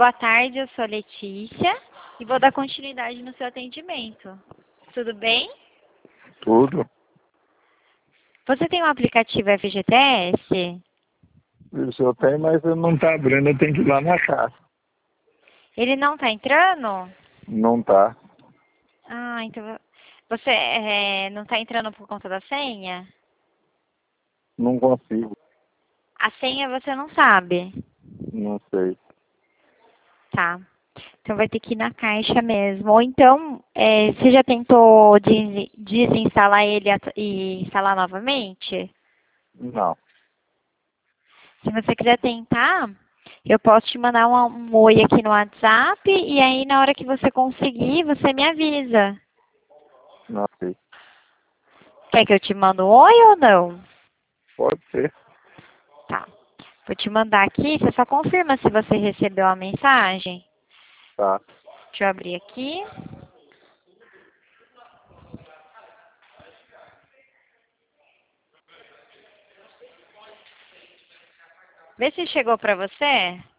boa tarde, eu sou a Letícia e vou dar continuidade no seu atendimento. Tudo bem? Tudo. Você tem um aplicativo FGTS? Isso eu tenho, mas eu não tá abrindo, eu tenho que ir lá na casa. Ele não está entrando? Não tá. Ah, então você não está entrando por conta da senha? Não consigo. A senha você não sabe? Não sei. Tá. Então vai ter que ir na caixa mesmo. Ou então, você já tentou desinstalar ele e instalar novamente? Não. Se você quiser tentar, eu posso te mandar um oi aqui no WhatsApp e aí na hora que você conseguir, você me avisa. Não sei. Quer que eu te mando um oi ou não? Pode ser. Tá. Vou te mandar aqui, você só confirma se você recebeu a mensagem. Tá. Deixa eu abrir aqui. Vê se chegou pra você.